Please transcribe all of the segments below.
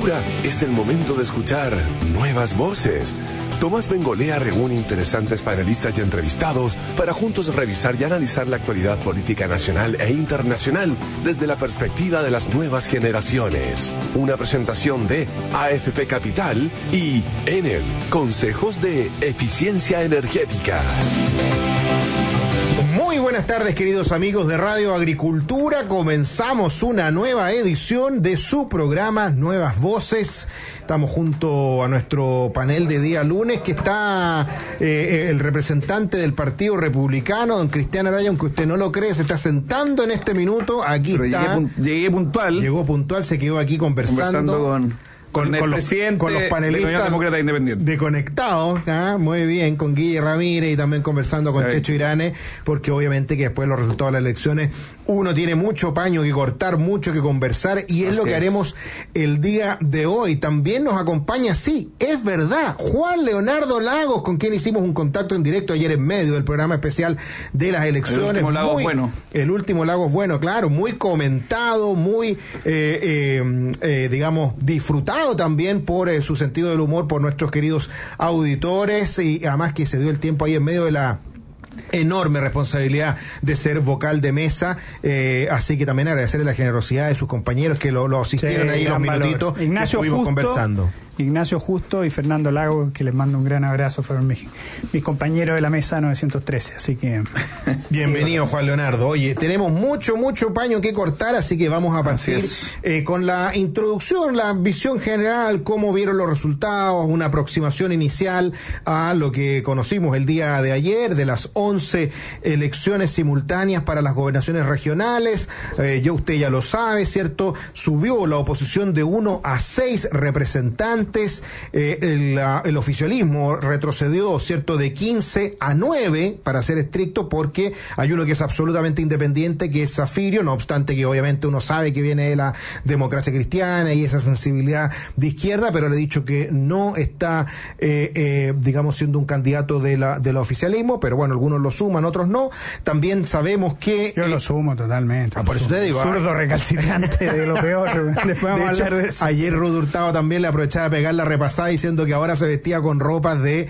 Agricultura es el momento de escuchar nuevas voces. Tomás Bengolea reúne interesantes panelistas y entrevistados para juntos revisar y analizar la actualidad política nacional e internacional desde la perspectiva de las nuevas generaciones. Una presentación de AFP Capital y Enel, Consejos de Eficiencia Energética. Muy buenas tardes, queridos amigos de Radio Agricultura. Comenzamos una nueva edición de su programa Nuevas Voces. Estamos junto a nuestro panel de día lunes, que está el representante del Partido Republicano, don Cristian Araya, aunque usted no lo cree, se está sentando en este minuto. Aquí pero está. Llegué puntual. Llegó puntual, se quedó aquí conversando con los panelistas Demócrata Independiente de Conectados, muy bien, con Guille Ramírez y también conversando con Checho Irane, porque obviamente que después de los resultados de las elecciones uno tiene mucho paño que cortar, mucho que conversar, y es lo que haremos el día de hoy. También nos acompaña, sí, es verdad, Juan Leonardo Lagos, con quien hicimos un contacto en directo ayer en medio del programa especial de las elecciones. El último Lagos bueno. El último Lagos bueno, claro, muy comentado, muy digamos, disfrutado también por su sentido del humor por nuestros queridos auditores, y además que se dio el tiempo ahí en medio de la enorme responsabilidad de ser vocal de mesa, así que también agradecerle la generosidad de sus compañeros que lo asistieron ahí los minutitos Ignacio que estuvimos conversando. Ignacio Justo y Fernando Lago, que les mando un gran abrazo, fueron mis compañeros de la mesa 913, así que... Bienvenido, Juan Leonardo. Oye, tenemos mucho paño que cortar, así que vamos a partir con la introducción, la visión general, cómo vieron los resultados, una aproximación inicial a lo que conocimos el día de ayer, de las 11 elecciones simultáneas para las gobernaciones regionales. Usted ya lo sabe, ¿cierto? Subió la oposición de 1 a 6 representantes. El oficialismo retrocedió, ¿cierto?, de 15 a 9, para ser estricto, porque hay uno que es absolutamente independiente, que es Zafirio, no obstante que obviamente uno sabe que viene de la democracia cristiana y esa sensibilidad de izquierda, pero le he dicho que no está, digamos, siendo un candidato de la oficialismo, pero bueno, algunos lo suman, otros no. También sabemos que... Yo lo sumo totalmente. Por eso te digo... Zurdo recalcitrante de lo peor. Después vamos a hablar de eso. Ayer Rudo Hurtado también le aprovechaba pegar la repasada diciendo que ahora se vestía con ropas de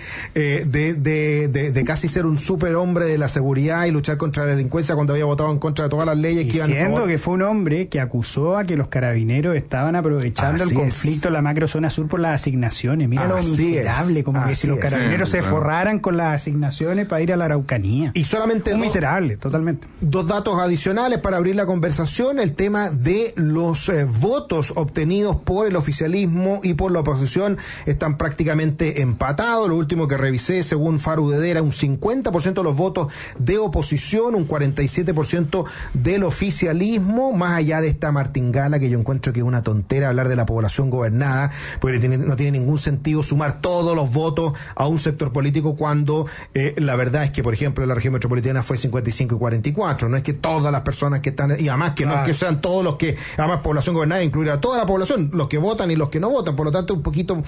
casi ser un superhombre de la seguridad y luchar contra la delincuencia cuando había votado en contra de todas las leyes que iban a favor. Diciendo que fue un hombre que acusó a que los carabineros estaban aprovechando el conflicto en la macrozona sur por las asignaciones. Mira lo miserable, como que si los carabineros se forraran con las asignaciones para ir a la Araucanía. Y solamente miserable, totalmente. Dos datos adicionales para abrir la conversación: el tema de los votos obtenidos por el oficialismo y por la oposición están prácticamente empatados. Lo último que revisé, según Faru Dedera, un 50% de los votos de oposición, un 47% del oficialismo, más allá de esta martingala que yo encuentro que es una tontera hablar de la población gobernada, porque no tiene ningún sentido sumar todos los votos a un sector político cuando la verdad es que, por ejemplo, en la región metropolitana fue 55 y 44, no es que todas las personas que están, y además que no es que sean todos los que, además población gobernada incluir a toda la población, los que votan y los que no votan, por lo tanto un poquito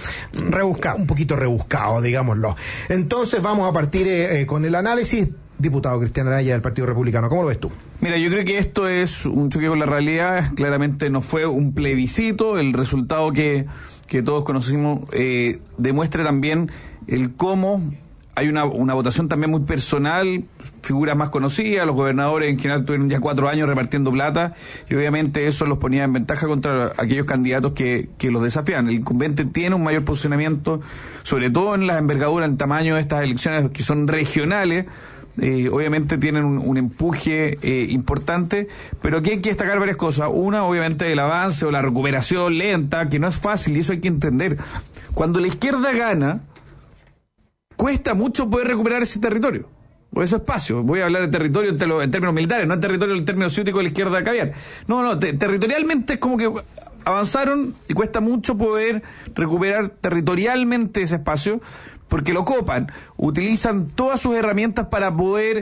rebuscado, digámoslo. Entonces vamos a partir con el análisis. Diputado Cristian Araya del Partido Republicano, ¿cómo lo ves tú? Mira, yo creo que esto es un choque con la realidad. Claramente no fue un plebiscito. El resultado que todos conocimos demuestra también el cómo hay una votación también muy personal, figuras más conocidas, los gobernadores en general tuvieron ya 4 años repartiendo plata, y obviamente eso los ponía en ventaja contra aquellos candidatos que los desafían. El incumbente tiene un mayor posicionamiento, sobre todo en las envergaduras, en tamaño de estas elecciones que son regionales. Obviamente tienen un empuje importante, pero aquí hay que destacar varias cosas. Una, obviamente, el avance o la recuperación lenta, que no es fácil, y eso hay que entender. Cuando la izquierda gana, cuesta mucho poder recuperar ese territorio, o ese espacio. Voy a hablar de territorio en términos militares, no en territorio en términos ciúticos de la izquierda caviar. No, territorialmente es como que avanzaron y cuesta mucho poder recuperar territorialmente ese espacio, porque lo copan, utilizan todas sus herramientas para poder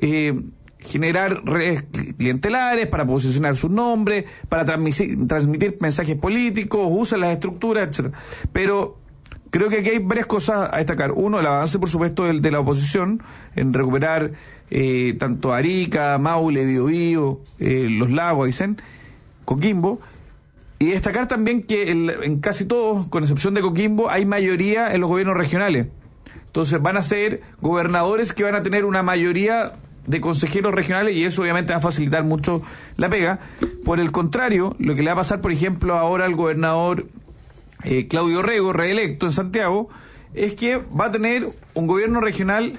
generar redes clientelares, para posicionar sus nombres, para transmitir mensajes políticos, usan las estructuras, etcétera. Pero creo que aquí hay varias cosas a destacar. Uno, el avance, por supuesto, de la oposición en recuperar tanto Arica, Maule, Biobío, Los Lagos, Aysén, Coquimbo. Y destacar también que en casi todos, con excepción de Coquimbo, hay mayoría en los gobiernos regionales. Entonces van a ser gobernadores que van a tener una mayoría de consejeros regionales y eso obviamente va a facilitar mucho la pega. Por el contrario, lo que le va a pasar, por ejemplo, ahora al gobernador Claudio Rego, reelecto en Santiago, es que va a tener un gobierno regional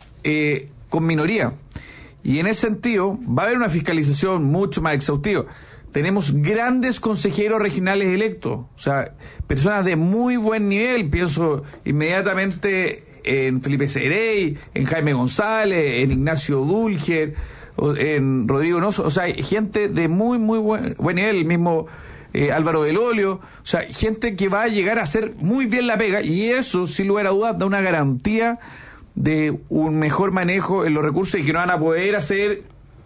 con minoría. Y en ese sentido va a haber una fiscalización mucho más exhaustiva. Tenemos grandes consejeros regionales electos, o sea, personas de muy buen nivel. Pienso inmediatamente en Felipe Cerey, en Jaime González, en Ignacio Dulger, en Rodrigo Noso, o sea, gente de muy buen nivel, el mismo Álvaro del Olio, o sea, gente que va a llegar a hacer muy bien la pega, y eso, sin lugar a dudas, da una garantía de un mejor manejo en los recursos y que no van a poder hacer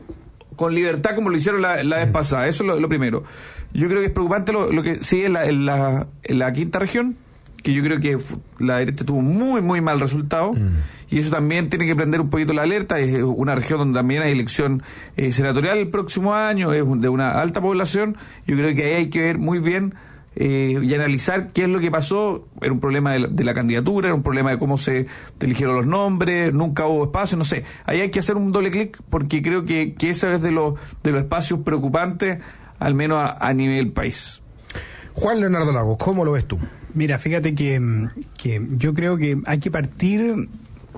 con libertad como lo hicieron la vez pasada. Eso es lo primero. Yo creo que es preocupante lo que sigue en la quinta región, que yo creo que la derecha tuvo muy mal resultado, y eso también tiene que prender un poquito la alerta. Es una región donde también hay elección senatorial el próximo año, es de una alta población. Yo creo que ahí hay que ver muy bien y analizar qué es lo que pasó. Era un problema de la candidatura, era un problema de cómo se eligieron los nombres, nunca hubo espacio, no sé. Ahí hay que hacer un doble clic, porque creo que ese es de los espacios preocupantes, al menos a nivel país. Juan Leonardo Lagos, ¿cómo lo ves tú? Mira, fíjate que yo creo que hay que partir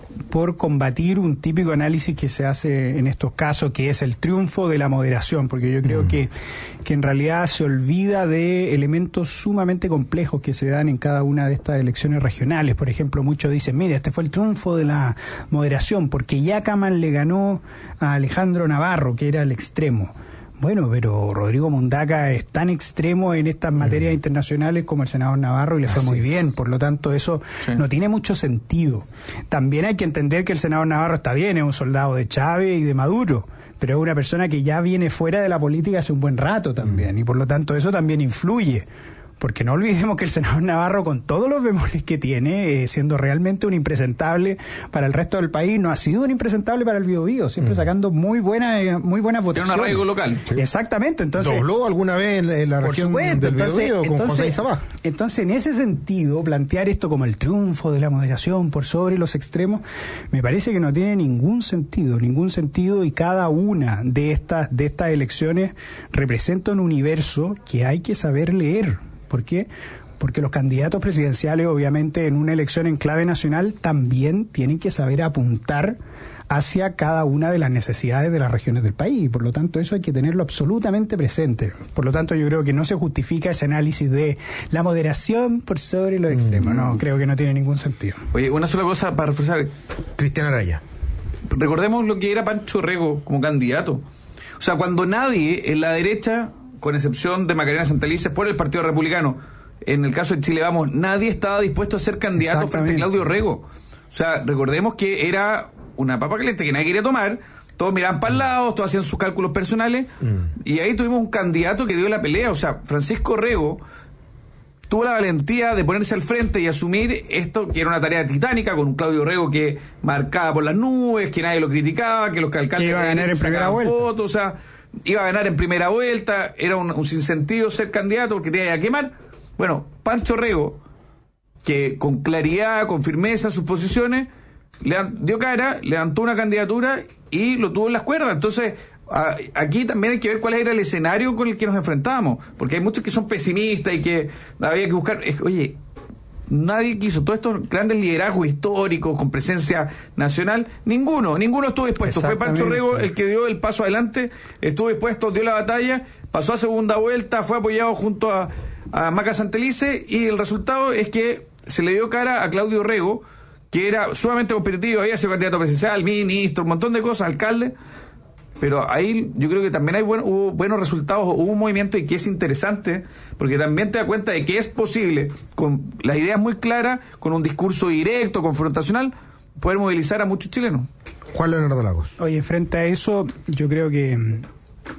por combatir un típico análisis que se hace en estos casos, que es el triunfo de la moderación, porque yo creo que en realidad se olvida de elementos sumamente complejos que se dan en cada una de estas elecciones regionales. Por ejemplo, muchos dicen, mira, este fue el triunfo de la moderación, porque Yacaman le ganó a Alejandro Navarro, que era el extremo. Bueno, pero Rodrigo Mundaca es tan extremo en estas materias internacionales como el senador Navarro y le fue muy bien, por lo tanto eso no tiene mucho sentido. También hay que entender que el senador Navarro está bien, es un soldado de Chávez y de Maduro, pero es una persona que ya viene fuera de la política hace un buen rato también, y por lo tanto eso también influye. Porque no olvidemos que el senador Navarro, con todos los bemoles que tiene, siendo realmente un impresentable para el resto del país, no ha sido un impresentable para el Biobío, siempre sacando muy buenas votaciones. Tiene un arraigo local. Sí. Exactamente. Entonces, ¿dobló alguna vez en la región del Biobío con José Isabá? Entonces, en ese sentido, plantear esto como el triunfo de la moderación por sobre los extremos, me parece que no tiene ningún sentido, y cada una de estas elecciones representa un universo que hay que saber leer. ¿Por qué? Porque los candidatos presidenciales, obviamente, en una elección en clave nacional, también tienen que saber apuntar hacia cada una de las necesidades de las regiones del país. Por lo tanto, eso hay que tenerlo absolutamente presente. Por lo tanto, yo creo que no se justifica ese análisis de la moderación por sobre los extremos. No, creo que no tiene ningún sentido. Oye, una sola cosa para reforzar. Cristian Araya. Recordemos lo que era Pancho Rego como candidato. O sea, cuando nadie en la derecha, con excepción de Macarena Santelices por el Partido Republicano, en el caso de Chile Vamos, nadie estaba dispuesto a ser candidato frente a Claudio Rego. O sea, recordemos que era una papa caliente que nadie quería tomar, todos miraban para el lado, todos hacían sus cálculos personales, y ahí tuvimos un candidato que dio la pelea. O sea, Francisco Rego tuvo la valentía de ponerse al frente y asumir esto, que era una tarea titánica, con un Claudio Rego que marcaba por las nubes, que nadie lo criticaba, que los alcaldes que iba a ganar en primera vuelta. Fotos, o sea, iba a ganar en primera vuelta, era un sinsentido ser candidato porque te iba a quemar. Bueno, Pancho Rego, que con claridad, con firmeza sus posiciones, dio cara, levantó una candidatura y lo tuvo en las cuerdas. Entonces, aquí también hay que ver cuál era el escenario con el que nos enfrentábamos, porque hay muchos que son pesimistas y que había que buscar. Oye, nadie quiso, todos estos grandes liderazgos históricos con presencia nacional, ninguno estuvo dispuesto. Fue Pancho Rego el que dio el paso adelante, estuvo dispuesto, dio la batalla, pasó a segunda vuelta, fue apoyado junto a Maca Santelices, y el resultado es que se le dio cara a Claudio Rego, que era sumamente competitivo, había sido candidato presidencial, ministro, un montón de cosas, alcalde. Pero ahí yo creo que también hubo buenos resultados, hubo un movimiento, y que es interesante, porque también te das cuenta de que es posible, con las ideas muy claras, con un discurso directo, confrontacional, poder movilizar a muchos chilenos. Juan Leonardo Lagos. Oye, frente a eso, yo creo que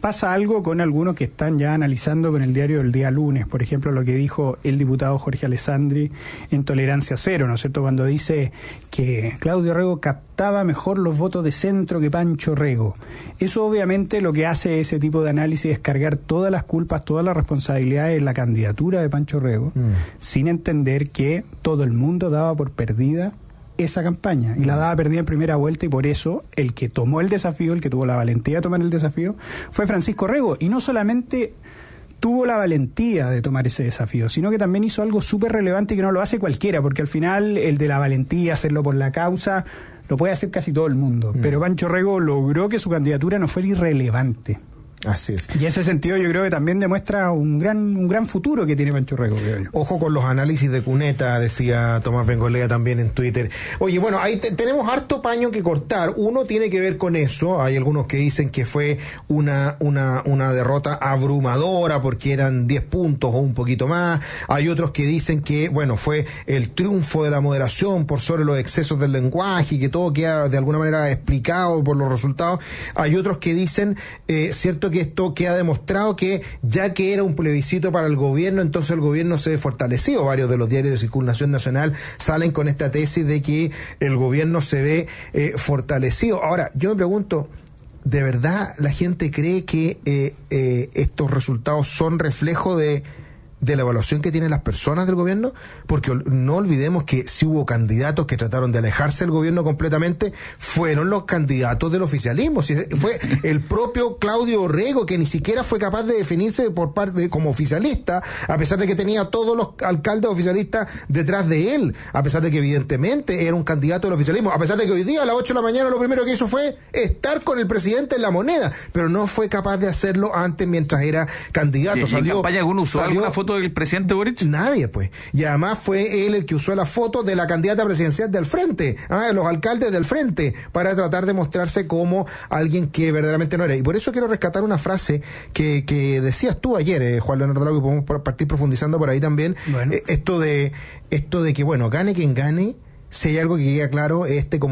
pasa algo con algunos que están ya analizando con el diario del día lunes, por ejemplo, lo que dijo el diputado Jorge Alessandri en Tolerancia Cero, ¿no es cierto?, cuando dice que Claudio Rego captaba mejor los votos de centro que Pancho Rego. Eso obviamente lo que hace ese tipo de análisis es cargar todas las culpas, todas las responsabilidades en la candidatura de Pancho Rego, sin entender que todo el mundo daba por perdida esa campaña, y la daba perdida en primera vuelta, y por eso el que tomó el desafío, el que tuvo la valentía de tomar el desafío, fue Francisco Rego, y no solamente tuvo la valentía de tomar ese desafío, sino que también hizo algo súper relevante y que no lo hace cualquiera, porque al final el de la valentía, hacerlo por la causa, lo puede hacer casi todo el mundo, pero Pancho Rego logró que su candidatura no fuera irrelevante. Así es. Y ese sentido yo creo que también demuestra un gran futuro que tiene Pancho Rego, creo yo. Ojo con los análisis de cuneta, decía Tomás Bengolea también en Twitter. Oye, bueno, ahí tenemos harto paño que cortar. Uno tiene que ver con eso. Hay algunos que dicen que fue una derrota abrumadora porque eran 10 puntos o un poquito más. Hay otros que dicen que, bueno, fue el triunfo de la moderación por sobre los excesos del lenguaje y que todo queda de alguna manera explicado por los resultados. Hay otros que dicen, cierto, que esto queda demostrado que ya que era un plebiscito para el gobierno, entonces el gobierno se ve fortalecido. Varios de los diarios de circulación nacional salen con esta tesis de que el gobierno se ve fortalecido. Ahora, yo me pregunto, ¿de verdad la gente cree que estos resultados son reflejo de la evaluación que tienen las personas del gobierno? Porque no olvidemos que si hubo candidatos que trataron de alejarse del gobierno completamente, fueron los candidatos del oficialismo. Si fue el propio Claudio Rego, que ni siquiera fue capaz de definirse por parte como oficialista, a pesar de que tenía todos los alcaldes oficialistas detrás de él, a pesar de que evidentemente era un candidato del oficialismo, a pesar de que hoy día a las 8 de la mañana lo primero que hizo fue estar con el presidente en La Moneda, pero no fue capaz de hacerlo antes mientras era candidato. ¿Y en campaña alguno usó alguna foto del presidente Boric? Nadie, pues. Y además fue él el que usó la foto de la candidata presidencial del Frente, los alcaldes del Frente, para tratar de mostrarse como alguien que verdaderamente no era. Y por eso quiero rescatar una frase que decías tú ayer, Juan Leonardo Lago, y podemos partir profundizando por ahí también. Bueno. Esto de que, bueno, gane quien gane, si hay algo que queda claro,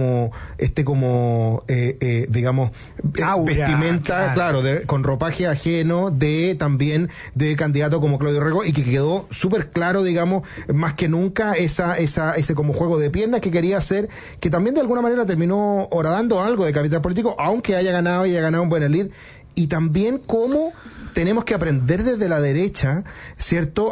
digamos, aura, vestimenta, claro, con ropaje ajeno también de candidato como Claudio Rego, y que quedó súper claro, digamos, más que nunca ese como juego de piernas que quería hacer, que también de alguna manera terminó horadando algo de capital político, aunque haya ganado un buen elite, y también cómo tenemos que aprender desde la derecha, ¿cierto?,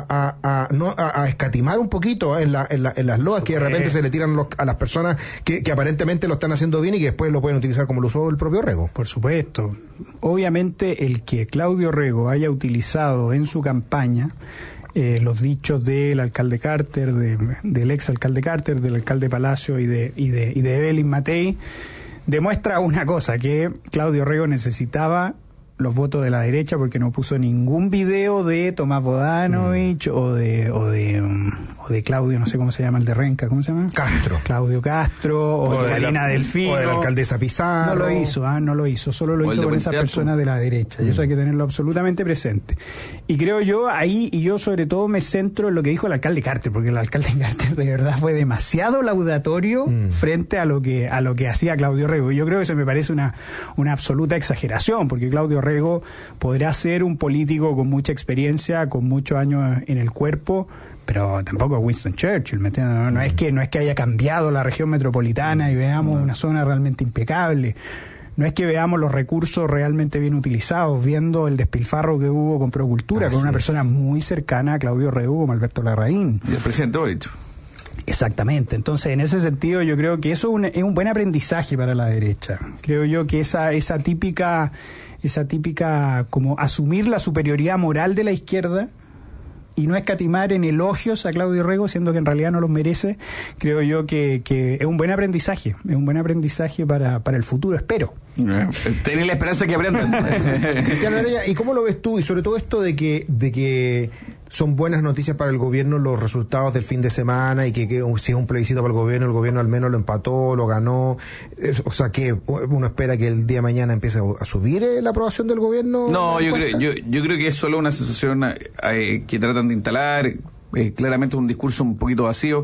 a escatimar un poquito en las loas que de repente se le tiran a las personas que aparentemente lo están haciendo bien y que después lo pueden utilizar como lo usó el propio Rego. Por supuesto. Obviamente el que Claudio Rego haya utilizado en su campaña los dichos del alcalde Carter, del ex alcalde Carter, del alcalde Palacio y de Evelyn Matei, demuestra una cosa, que Claudio Rego necesitaba los votos de la derecha porque no puso ningún video de Tomás Bodanovich o de Claudio, no sé cómo se llama el de Renca, ¿cómo se llama? Claudio Castro o de Karina Delfino. O de la alcaldesa Pizarro. No lo hizo, solo lo hizo con esas personas de la derecha, y eso hay que tenerlo absolutamente presente. Y creo yo ahí, y yo sobre todo me centro en lo que dijo el alcalde Carter, porque el alcalde Carter de verdad fue demasiado laudatorio frente a lo que hacía Claudio Rego, y yo creo que eso me parece una absoluta exageración, porque Claudio Rego podrá ser un político con mucha experiencia, con muchos años en el cuerpo, pero tampoco Winston Churchill, ¿me entiendes? No es que haya cambiado la región metropolitana y veamos una zona realmente impecable. No es que veamos los recursos realmente bien utilizados, viendo el despilfarro que hubo con Procultura, con una persona muy cercana a Claudio Rego como Alberto Larraín. Y el presidente Boric. Exactamente. Entonces, en ese sentido, yo creo que eso es un buen aprendizaje para la derecha. Creo yo que esa típica como asumir la superioridad moral de la izquierda y no escatimar en elogios a Claudio Rego, siendo que en realidad no los merece, creo yo que es un buen aprendizaje, para el futuro, espero. Tener la esperanza que aprendan. Cristiano Heredia, ¿y cómo lo ves tú? Y sobre todo esto de que son buenas noticias para el gobierno los resultados del fin de semana, y que si es un plebiscito para el gobierno al menos lo empató, lo ganó, o sea, que uno espera que el día de mañana empiece a subir la aprobación del gobierno. No, yo creo que es solo una sensación que tratan de instalar. Claramente es un discurso un poquito vacío.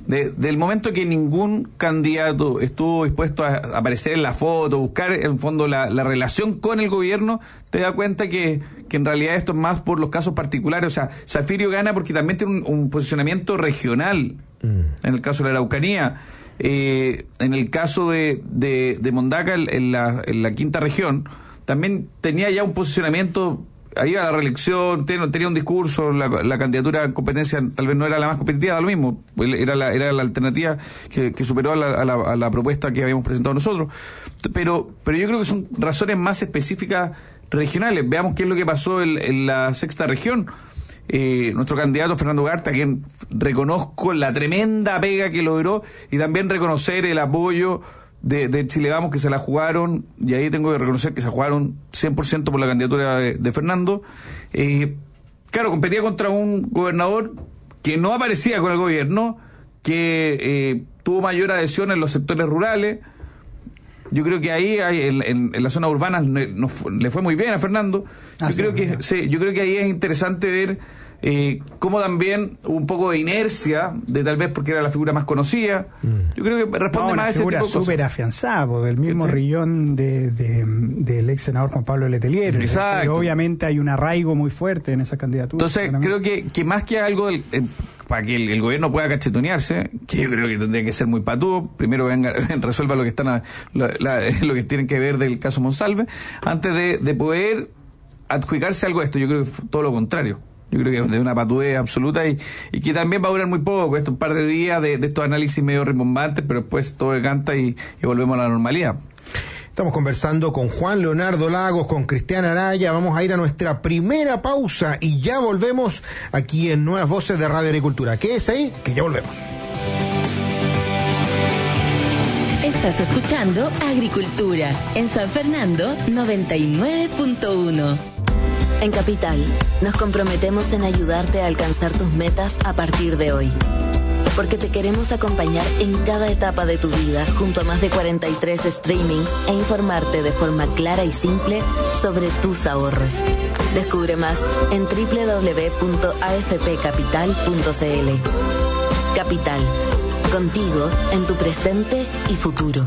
del momento que ningún candidato estuvo dispuesto a aparecer en la foto, buscar en el fondo la relación con el gobierno, te das cuenta que en realidad esto es más por los casos particulares. O sea, Zafiro gana porque también tiene un posicionamiento regional, en el caso de la Araucanía. En el caso de Mondaca, en la quinta región, también tenía ya un posicionamiento, ahí a la reelección, tenía un discurso, la candidatura en competencia tal vez no era la más competitiva, da lo mismo, era la alternativa que superó a la propuesta que habíamos presentado nosotros. Pero yo creo que son razones más específicas regionales. Veamos qué es lo que pasó en la sexta región. Nuestro candidato Fernando Ugarte, a quien reconozco la tremenda pega que logró, y también reconocer el apoyo de Chile Vamos, que se la jugaron, y ahí tengo que reconocer que se jugaron 100% por la candidatura de Fernando. Claro, competía contra un gobernador que no aparecía con el gobierno, que tuvo mayor adhesión en los sectores rurales. Yo creo que ahí en la zona urbana le fue muy bien a Fernando. Yo creo que ahí es interesante ver cómo también hubo un poco de inercia, de tal vez porque era la figura más conocida. Yo creo que responde más a ese tipo de cosas. Súper afianzada, del mismo rillón del ex senador Juan Pablo Letelier. Exacto. Pero obviamente hay un arraigo muy fuerte en esa candidatura. Entonces, creo que más que algo para que el gobierno pueda cachetonearse, que yo creo que tendría que ser muy patudo, primero resuelva lo que tienen que ver del caso Monsalve, antes de poder adjudicarse algo de esto. Yo creo que todo lo contrario. Yo creo que es de una patudez absoluta y que también va a durar muy poco, un par de días de estos análisis medio rimbombantes, pero después todo decanta y volvemos a la normalidad. Estamos conversando con Juan Leonardo Lagos, con Cristian Araya. Vamos a ir a nuestra primera pausa y ya volvemos aquí en Nuevas Voces de Radio Agricultura. Quédese ahí, que ya volvemos. Estás escuchando Agricultura en San Fernando 99.1. En Capital, nos comprometemos en ayudarte a alcanzar tus metas a partir de hoy. Porque te queremos acompañar en cada etapa de tu vida junto a más de 43 streamings e informarte de forma clara y simple sobre tus ahorros. Descubre más en www.afpcapital.cl. Capital, contigo en tu presente y futuro.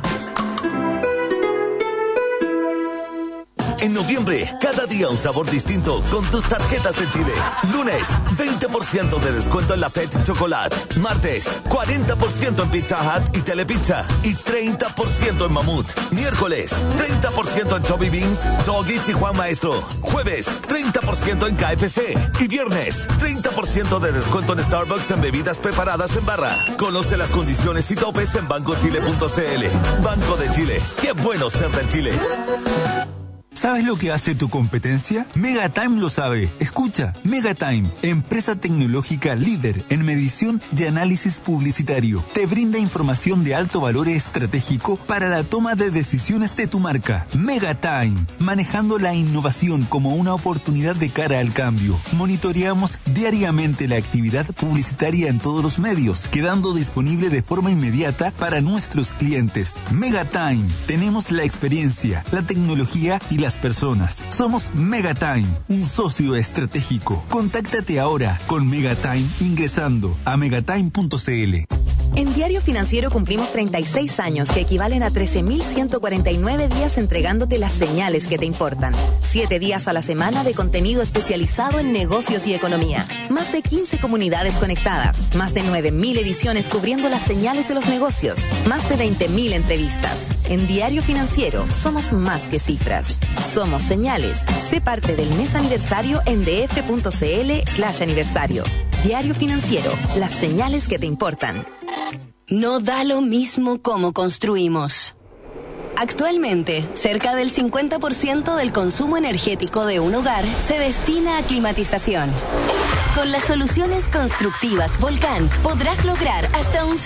En noviembre, cada día un sabor distinto con tus tarjetas de Chile. Lunes, 20% de descuento en la Fed Chocolate. Martes, 40% en Pizza Hut y Telepizza. Y 30% en Mamut. Miércoles, 30% en Chubby Beans, Doggies y Juan Maestro. Jueves, 30% en KFC. Y viernes, 30% de descuento en Starbucks en bebidas preparadas en barra. Conoce las condiciones y topes en bancochile.cl. Banco de Chile. Qué bueno ser de Chile. ¿Sabes lo que hace tu competencia? Megatime lo sabe. Escucha, Megatime, empresa tecnológica líder en medición y análisis publicitario. Te brinda información de alto valor estratégico para la toma de decisiones de tu marca. Megatime, manejando la innovación como una oportunidad de cara al cambio. Monitoreamos diariamente la actividad publicitaria en todos los medios, quedando disponible de forma inmediata para nuestros clientes. Megatime, tenemos la experiencia, la tecnología y las personas. Somos Megatime, un socio estratégico. Contáctate ahora con Megatime ingresando a megatime.cl. En Diario Financiero cumplimos 36 años, que equivalen a 13.149 días entregándote las señales que te importan. 7 días a la semana de contenido especializado en negocios y economía. Más de 15 comunidades conectadas. Más de 9.000 ediciones cubriendo las señales de los negocios. Más de 20.000 entrevistas. En Diario Financiero somos más que cifras. Somos señales. Sé parte del mes aniversario en df.cl/aniversario. Diario Financiero, las señales que te importan. No da lo mismo cómo construimos. Actualmente, cerca del 50% del consumo energético de un hogar se destina a climatización. Con las soluciones constructivas Volcán podrás lograr hasta un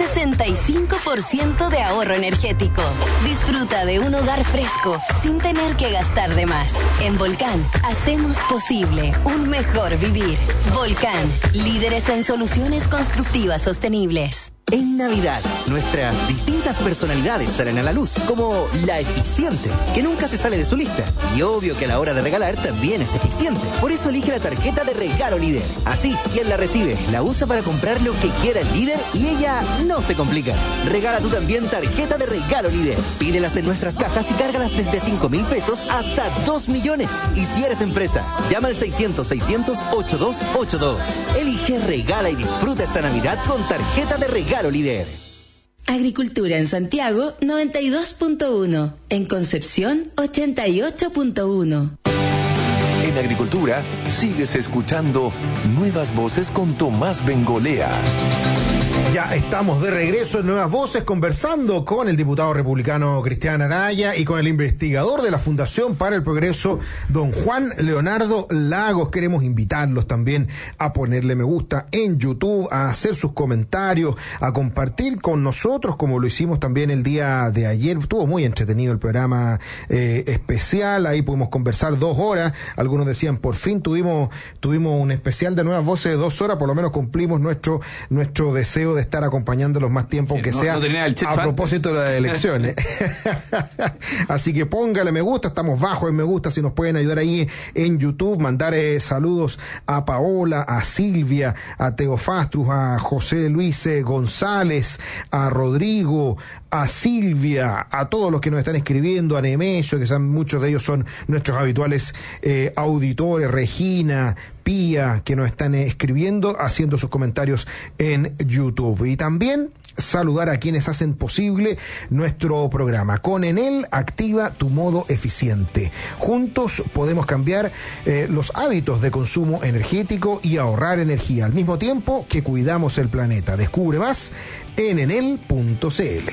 65% de ahorro energético. Disfruta de un hogar fresco sin tener que gastar de más. En Volcán hacemos posible un mejor vivir. Volcán, líderes en soluciones constructivas sostenibles. En Navidad, nuestras distintas personalidades salen a la luz, como la eficiente, que nunca se sale de su lista. Y obvio que a la hora de regalar también es eficiente. Por eso elige la tarjeta de regalo líder. Así, quien la recibe, la usa para comprar lo que quiera el líder y ella no se complica. Regala tú también tarjeta de regalo líder. Pídelas en nuestras cajas y cárgalas desde 5.000 pesos hasta 2 millones. Y si eres empresa, llama al 600-600-8282. Elige, regala y disfruta esta Navidad con tarjeta de regalo líder. Agricultura en Santiago 92.1, en Concepción 88.1. En Agricultura sigues escuchando Nuevas Voces con Tomás Bengolea. Ya estamos de regreso en Nuevas Voces conversando con el diputado republicano Cristian Araya y con el investigador de la Fundación para el Progreso, don Juan Leonardo Lagos. Queremos invitarlos también a ponerle me gusta en YouTube, a hacer sus comentarios, a compartir con nosotros como lo hicimos también el día de ayer. Estuvo muy entretenido el programa especial, ahí pudimos conversar 2 horas. Algunos decían, por fin tuvimos un especial de Nuevas Voces de 2 horas, por lo menos cumplimos nuestro deseo de estar acompañándolos más tiempo, aunque sea a propósito de las elecciones. Así que póngale me gusta, estamos bajo en me gusta, si nos pueden ayudar ahí en YouTube, mandar saludos a Paola, a Silvia, a Teofastrus, a José Luis González, a Rodrigo, a Silvia, a todos los que nos están escribiendo, a Nemesio, que muchos de ellos son nuestros habituales auditores, Regina, Pía, que nos están escribiendo, haciendo sus comentarios en YouTube. Y también saludar a quienes hacen posible nuestro programa. Con Enel, activa tu modo eficiente. Juntos podemos cambiar los hábitos de consumo energético y ahorrar energía, al mismo tiempo que cuidamos el planeta. Descubre más en enel.cl.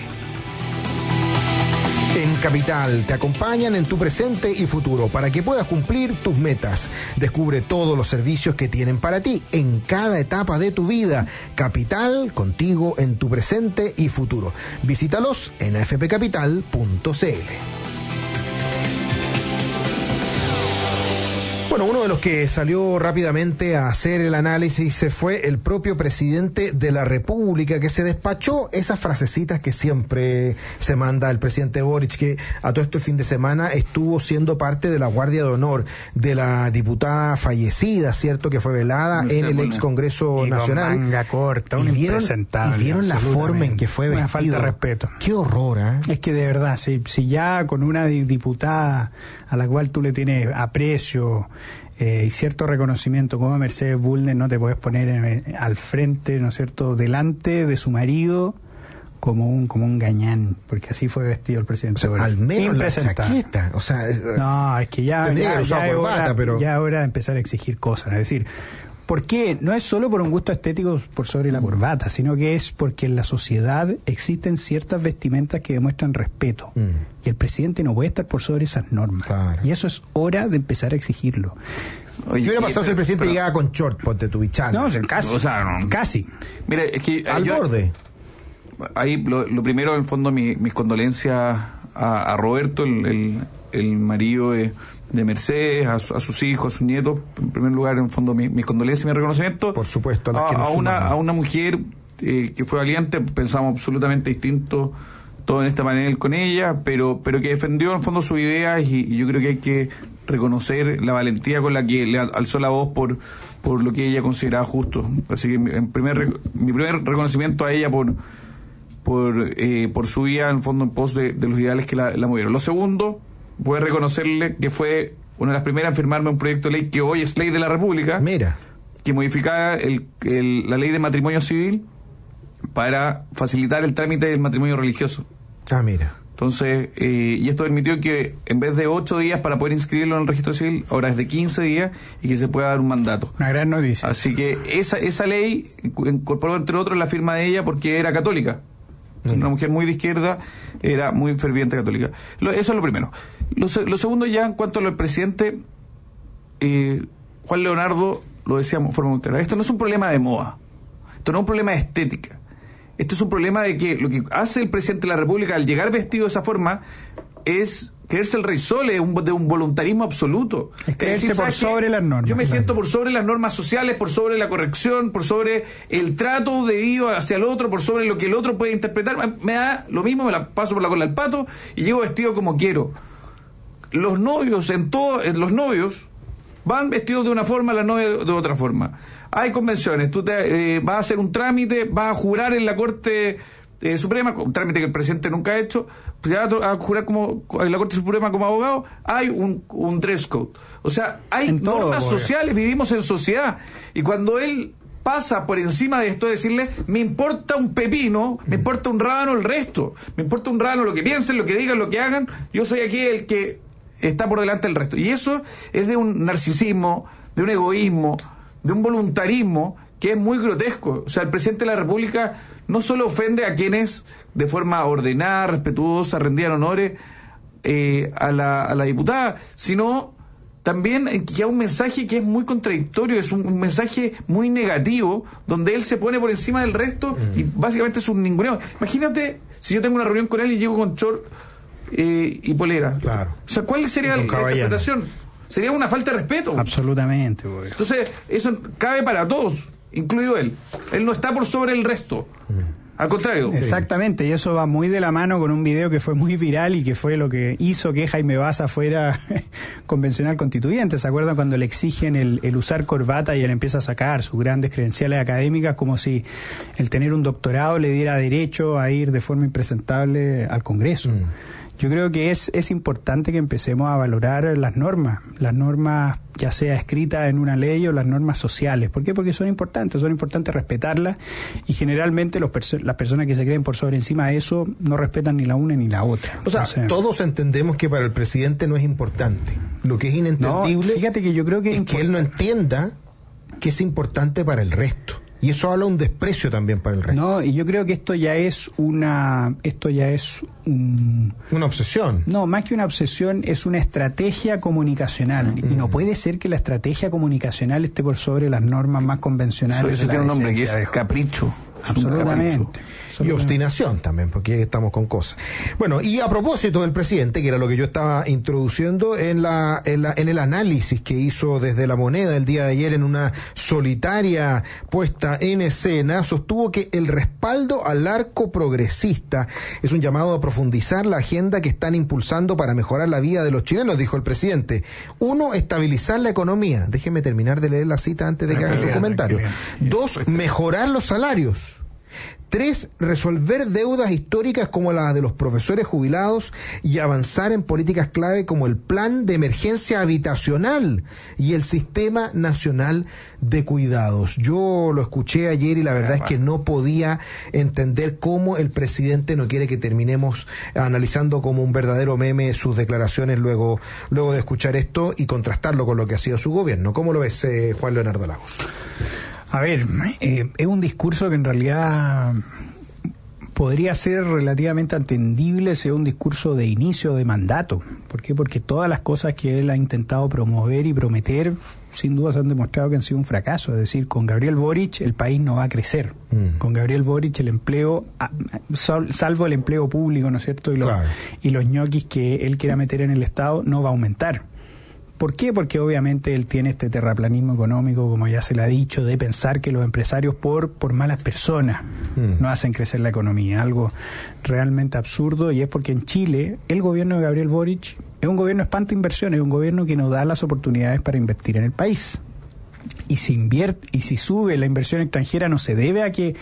En Capital te acompañan en tu presente y futuro para que puedas cumplir tus metas. Descubre todos los servicios que tienen para ti en cada etapa de tu vida. Capital, contigo en tu presente y futuro. Visítalos en afpcapital.cl. Bueno, uno de los que salió rápidamente a hacer el análisis fue el propio presidente de la República, que se despachó esas frasecitas que siempre se manda el presidente Boric, que a todo esto el fin de semana estuvo siendo parte de la Guardia de Honor de la diputada fallecida, ¿cierto?, que fue velada en el ex Congreso Nacional. Con manga corta, y vieron la forma en que fue vestido. Una falta de respeto. Qué horror, ¿eh? Es que de verdad, si ya con una diputada a la cual tú le tienes aprecio y cierto reconocimiento como Mercedes Bulnes, no te puedes poner al frente, ¿no es cierto?, delante de su marido como un gañán, porque así fue vestido el presidente. O sea, al menos la chaqueta, o sea, no, es que ya es hora de empezar a exigir cosas, es decir, ¿por qué? No es solo por un gusto estético por sobre la corbata, sino que es porque en la sociedad existen ciertas vestimentas que demuestran respeto. Y el presidente no puede estar por sobre esas normas. Claro. Y eso es hora de empezar a exigirlo. Oye, ¿qué hubiera pasado si el presidente llegaba con short, ponte tu bichano? No, casi. O sea, casi. Mira, es que al borde. Ahí lo primero, en el fondo, mis condolencias a Roberto, el marido de Mercedes, a sus hijos, a sus nietos. En primer lugar, en el fondo, mis condolencias y mi reconocimiento. Por supuesto, a una mujer que fue valiente. Pensamos absolutamente distinto todo en esta manera con ella, pero que defendió en el fondo sus ideas, y yo creo que hay que reconocer la valentía con la que le alzó la voz por lo que ella consideraba justo. Así que mi primer reconocimiento a ella por su vida, en el fondo, en pos de los ideales que la movieron. Lo segundo, voy a reconocerle que fue una de las primeras en firmarme un proyecto de ley que hoy es ley de la República. Mira. Que modificaba la ley de matrimonio civil para facilitar el trámite del matrimonio religioso. Ah, mira. Entonces, y esto permitió que en vez de 8 días para poder inscribirlo en el registro civil, ahora es de 15 días y que se pueda dar un mandato. Una gran noticia. Así que esa ley incorporó, entre otros, la firma de ella porque era católica. Una mujer muy de izquierda, era muy ferviente católica. Eso es lo primero. Lo segundo, ya en cuanto a lo del presidente, Juan Leonardo lo decíamos de forma muy clara. Esto no es un problema de moda. Esto no es un problema de estética. Esto es un problema de que lo que hace el presidente de la República al llegar vestido de esa forma es creerse el rey sol, es de un voluntarismo absoluto. Es creerse por sobre las normas. Yo me siento por sobre las normas sociales, por sobre la corrección, por sobre el trato debido hacia el otro, por sobre lo que el otro puede interpretar. Me da lo mismo, me la paso por la cola del pato y llego vestido como quiero. Los novios, los novios van vestidos de una forma, las novias de otra forma. Hay convenciones, tú vas a hacer un trámite, vas a jurar en la Corte Suprema, un trámite que el presidente nunca ha hecho, pues ya va a jurar como en la Corte Suprema como abogado, hay un dress code. O sea, hay normas sociales, vivimos en sociedad, y cuando él pasa por encima de esto, decirle, me importa un pepino, me importa un rábano el resto, me importa un rábano lo que piensen, lo que digan, lo que hagan, yo soy aquí el que está por delante del resto. Y eso es de un narcisismo, de un egoísmo, de un voluntarismo que es muy grotesco. O sea, el presidente de la República no solo ofende a quienes de forma ordenada, respetuosa, rendían honores a la diputada, sino también que hay un mensaje que es muy contradictorio, es un mensaje muy negativo, donde él se pone por encima del resto y básicamente es un ninguneo. Imagínate si yo tengo una reunión con él y llego con short y polera. Claro. O sea, ¿cuál sería la interpretación? Sería una falta de respeto. Absolutamente. Güey. Entonces, eso cabe para todos, incluido él. Él no está por sobre el resto. Al contrario. Exactamente, y eso va muy de la mano con un video que fue muy viral y que fue lo que hizo que Jaime Baza fuera convencional constituyente. ¿Se acuerdan cuando le exigen el usar corbata y él empieza a sacar sus grandes credenciales académicas como si el tener un doctorado le diera derecho a ir de forma impresentable al Congreso? Yo creo que es importante que empecemos a valorar las normas ya sea escritas en una ley o las normas sociales. ¿Por qué? Porque son importantes respetarlas, y generalmente las personas que se creen por sobre encima de eso no respetan ni la una ni la otra. O sea, todos entendemos que para el presidente no es importante. Lo que es inentendible, fíjate que yo creo que es que él no entienda que es importante para el resto. Y eso habla un desprecio también para el resto. No, y yo creo que esto ya es una obsesión. No, más que una obsesión, es una estrategia comunicacional. Y no puede ser que la estrategia comunicacional esté por sobre las normas más convencionales. Eso tiene un nombre que es capricho. Absolutamente. Y obstinación también, porque estamos con cosas. Bueno, y a propósito del presidente, que era lo que yo estaba introduciendo en el análisis que hizo desde La Moneda el día de ayer en una solitaria puesta en escena, sostuvo que el respaldo al arco progresista es un llamado a profundizar la agenda que están impulsando para mejorar la vida de los chilenos, dijo el presidente. 1, estabilizar la economía. Déjeme terminar de leer la cita antes de que hagan su comentario. 2, mejorar los salarios. 3, resolver deudas históricas como la de los profesores jubilados y avanzar en políticas clave como el Plan de Emergencia Habitacional y el Sistema Nacional de Cuidados. Yo lo escuché ayer y la verdad es que no podía entender cómo el presidente no quiere que terminemos analizando como un verdadero meme sus declaraciones luego de escuchar esto y contrastarlo con lo que ha sido su gobierno. ¿Cómo lo ves, Juan Leonardo Lagos? A ver, es un discurso que en realidad podría ser relativamente atendible si es un discurso de inicio de mandato. ¿Por qué? Porque todas las cosas que él ha intentado promover y prometer, sin duda se han demostrado que han sido un fracaso. Es decir, con Gabriel Boric el país no va a crecer. Con Gabriel Boric el empleo, salvo el empleo público, ¿no es cierto? Y los ñoquis que él quiera meter en el Estado, no va a aumentar. ¿Por qué? Porque obviamente él tiene este terraplanismo económico, como ya se le ha dicho, de pensar que los empresarios por malas personas no hacen crecer la economía, algo realmente absurdo, y es porque en Chile el gobierno de Gabriel Boric es un gobierno espanta inversiones, es un gobierno que nos da las oportunidades para invertir en el país. Y si sube la inversión extranjera, no se debe a que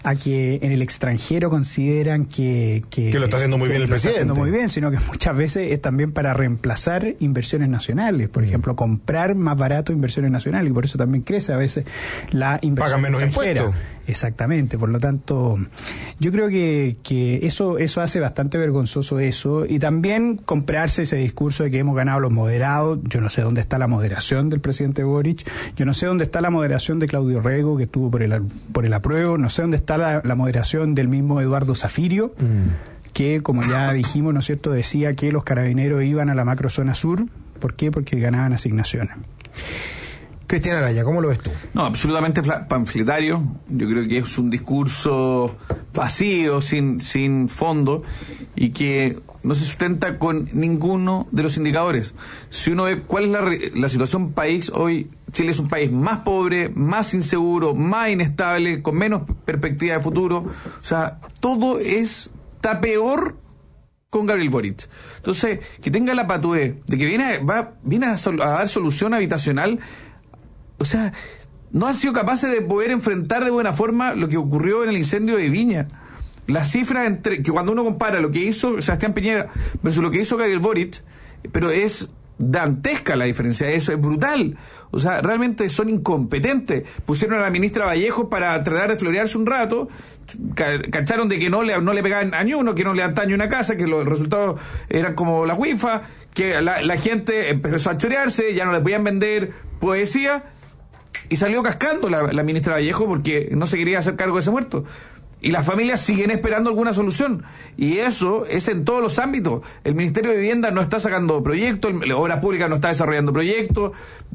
en el extranjero consideran que lo está haciendo muy bien el presidente. Está haciendo muy bien, sino que muchas veces es también para reemplazar inversiones nacionales. Por ejemplo, comprar más barato inversiones nacionales, y por eso también crece a veces la inversión extranjera. Pagan menos impuestos. Exactamente, por lo tanto, yo creo que eso hace bastante vergonzoso eso, y también comprarse ese discurso de que hemos ganado los moderados. Yo no sé dónde está la moderación del presidente Boric, yo no sé dónde está la moderación de Claudio Rego, que estuvo por el apruebo, no sé dónde está la moderación del mismo Eduardo Zafirio, que, como ya dijimos, ¿no es cierto?, decía que los carabineros iban a la macrozona sur. ¿Por qué? Porque ganaban asignaciones. Cristian Araya, ¿cómo lo ves tú? No, absolutamente panfletario. Yo creo que es un discurso vacío, sin fondo. y que no se sustenta con ninguno de los indicadores. Si uno ve cuál es la situación país hoy, Chile es un país más pobre, más inseguro, más inestable, con menos perspectiva de futuro. O sea, todo está peor con Gabriel Boric. Entonces, que tenga la patué de que viene a dar solución habitacional, o sea, no han sido capaces de poder enfrentar de buena forma lo que ocurrió en el incendio de Viña. Las cifras que cuando uno compara lo que hizo Sebastián Piñera versus lo que hizo Gabriel Boric, pero es dantesca la diferencia de eso, es brutal. O sea, realmente son incompetentes. Pusieron a la ministra Vallejo para tratar de florearse un rato, cacharon de que no le pegaban a ni uno, que no le dan daño a una casa, que los resultados eran como la WIFA, que la gente empezó a chorearse, ya no le podían vender poesía, y salió cascando la ministra Vallejo porque no se quería hacer cargo de ese muerto. Y las familias siguen esperando alguna solución. Y eso es en todos los ámbitos. El Ministerio de Vivienda no está sacando proyectos, Obras Públicas no está desarrollando proyectos,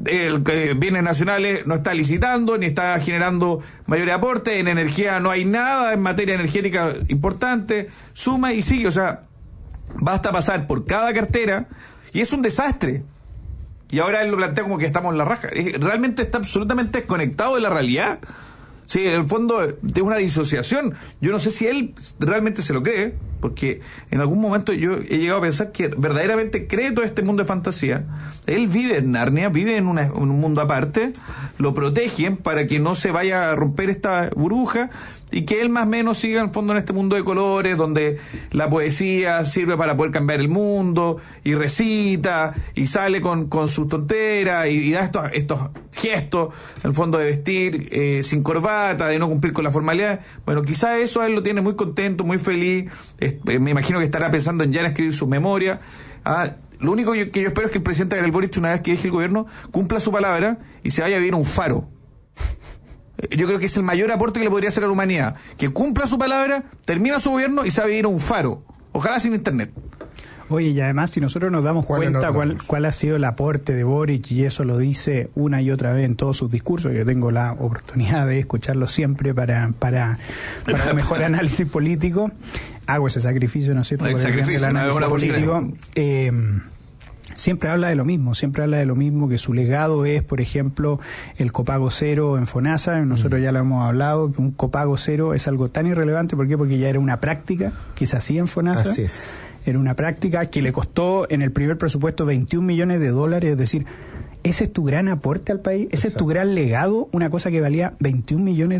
Bienes Nacionales no está licitando, ni está generando mayores aportes, en energía no hay nada en materia energética importante, suma y sigue. O sea, basta pasar por cada cartera y es un desastre. Y ahora él lo plantea como que estamos en la raja. Realmente está absolutamente desconectado de la realidad. Sí, en el fondo es una disociación. Yo no sé si él realmente se lo cree, porque en algún momento yo he llegado a pensar que verdaderamente cree todo este mundo de fantasía. Él vive en Narnia, vive en un mundo aparte, lo protegen para que no se vaya a romper esta burbuja y que él más o menos siga en el fondo en este mundo de colores, donde la poesía sirve para poder cambiar el mundo, y recita, y sale con sus tonteras, y da estos gestos, en el fondo de vestir sin corbata, de no cumplir con la formalidad. Bueno, quizá eso a él lo tiene muy contento, muy feliz. Me imagino que estará pensando en ya en escribir su memoria. Lo único que yo espero es que el presidente Gabriel Boric, una vez que deje el gobierno, cumpla su palabra y se vaya a vivir a un faro. Yo creo que es el mayor aporte que le podría hacer a la humanidad, que cumpla su palabra, termina su gobierno y se va a vivir a un faro, ojalá sin internet. Oye, y además si nosotros nos damos cuenta cuál ha sido el aporte de Boric, y eso lo dice una y otra vez en todos sus discursos, yo tengo la oportunidad de escucharlo siempre para mejor análisis político, hago ese sacrificio, ¿no es cierto? El sacrificio, el análisis político. Siempre habla de lo mismo, que su legado es, por ejemplo, el copago cero en FONASA. Nosotros ya lo hemos hablado, que un copago cero es algo tan irrelevante. ¿Por qué? Porque ya era una práctica que se hacía en FONASA. Así es. Era una práctica que le costó en el primer presupuesto $21 millones, es decir, ese es tu gran aporte al país, ese es tu gran legado, una cosa que valía $21 millones.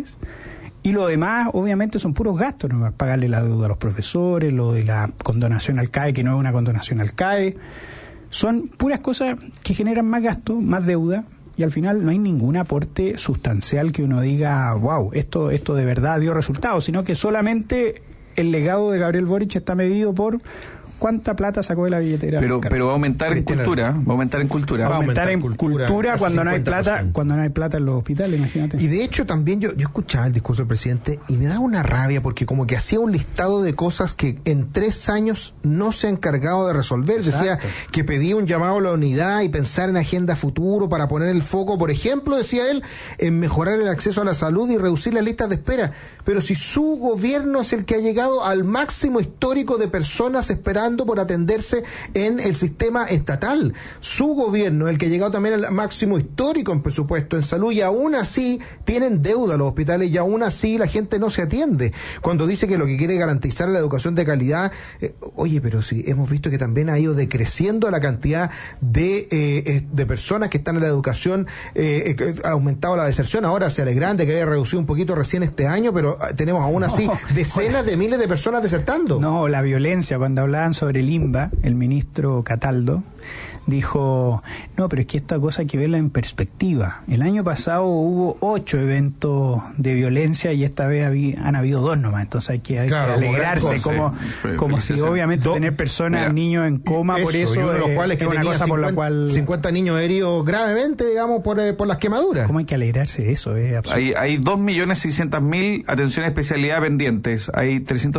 Y lo demás, obviamente, son puros gastos, ¿no? Pagarle la deuda a los profesores, lo de la condonación al CAE, que no es una condonación al CAE. Son puras cosas que generan más gasto, más deuda, y al final no hay ningún aporte sustancial que uno diga, wow, esto de verdad dio resultados, sino que solamente el legado de Gabriel Boric está medido por cuánta plata sacó de la billetera. Pero va a aumentar en cultura, va a aumentar en cultura cuando no hay plata en los hospitales, imagínate. Y de hecho también yo escuchaba el discurso del presidente y me daba una rabia porque como que hacía un listado de cosas que en 3 años no se ha encargado de resolver. Exacto. Decía que pedía un llamado a la unidad y pensar en agenda futuro para poner el foco, por ejemplo, decía él, en mejorar el acceso a la salud y reducir las listas de espera. Pero si su gobierno es el que ha llegado al máximo histórico de personas esperando por atenderse en el sistema estatal, su gobierno es el que ha llegado también al máximo histórico en presupuesto en salud, y aún así tienen deuda los hospitales y aún así la gente no se atiende. Cuando dice que lo que quiere es garantizar la educación de calidad, oye, pero si hemos visto que también ha ido decreciendo la cantidad de personas que están en la educación, ha aumentado la deserción, ahora se alegran de que haya reducido un poquito recién este año, pero tenemos aún así decenas de miles de personas desertando. No, la violencia, cuando hablaban sobre el INBA, el ministro Cataldo dijo, no, pero es que esta cosa hay que verla en perspectiva. El año pasado hubo 8 eventos de violencia y esta vez han habido 2 nomás, entonces hay que alegrarse, como si obviamente tener personas, niños en coma, por eso, y uno de los cuales que una cosa 50, por la cual 50 niños heridos gravemente, digamos, por las quemaduras. ¿Cómo hay que alegrarse de eso? Hay 2.600.000 atenciones de especialidad pendientes, hay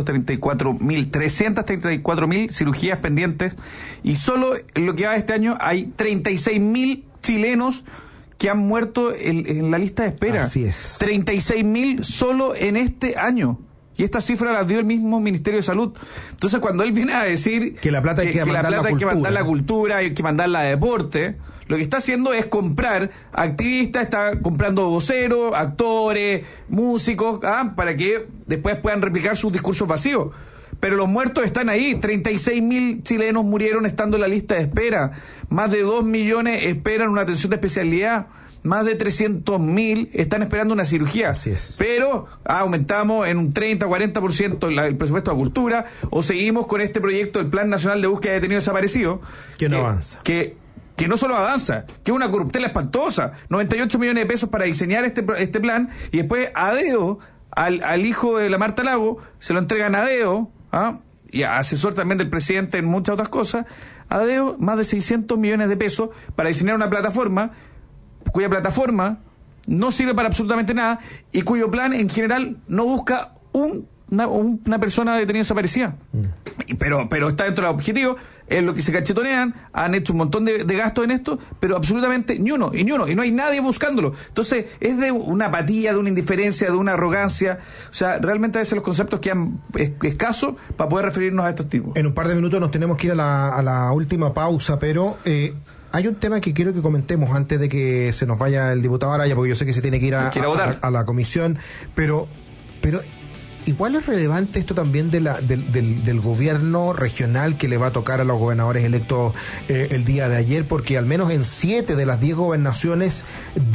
334.000 cirugías pendientes, y solo en lo que va de este año hay 36.000 chilenos que han muerto en la lista de espera. Así es. 36.000 solo en este año. Y esta cifra la dio el mismo Ministerio de Salud. Entonces, cuando él viene a decir que la plata hay que mandar a la cultura, hay que mandarla a deporte, lo que está haciendo es comprar activistas, está comprando voceros, actores, músicos, para que después puedan replicar sus discursos vacíos. Pero los muertos están ahí. 36.000 chilenos murieron estando en la lista de espera. Más de 2 millones esperan una atención de especialidad. Más de 300.000 están esperando una cirugía. Así es. Pero aumentamos en un 30-40% el presupuesto a cultura, o seguimos con este proyecto, el Plan Nacional de Búsqueda de Detenidos Desaparecidos. Que no avanza. Que no solo avanza, que es una corruptela espantosa. 98 millones de pesos para diseñar este plan, y después a dedo, al hijo de la Marta Lago, se lo entregan a dedo, y asesor también del presidente en muchas otras cosas, a dedo más de 600 millones de pesos para diseñar una plataforma cuya plataforma no sirve para absolutamente nada y cuyo plan en general no busca una persona detenida desaparecida. Pero está dentro del objetivo, es lo que se cachetonean, han hecho un montón de gastos en esto, pero absolutamente ni uno, y no hay nadie buscándolo. Entonces es de una apatía, de una indiferencia, de una arrogancia. O sea, realmente a veces los conceptos quedan escasos para poder referirnos a estos tipos. En un par de minutos nos tenemos que ir a la última pausa, pero hay un tema que quiero que comentemos antes de que se nos vaya el diputado Araya, porque yo sé que se tiene que ir a la comisión, pero igual es relevante esto también del gobierno regional que le va a tocar a los gobernadores electos el día de ayer, porque al menos en 7 de las 10 gobernaciones